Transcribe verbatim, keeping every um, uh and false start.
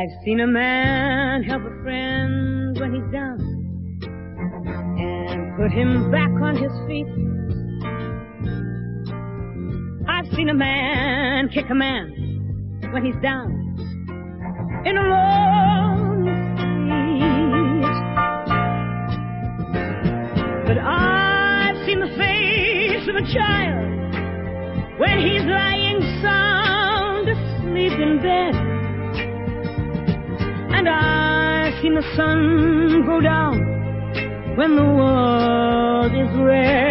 I've seen a man help a friend when he's down and put him back on his feet. I've seen a man kick a man when he's down in a lonely street. But I've seen the face of a child when he's lying sound asleep in bed. And I've seen the sun go down when the world is red.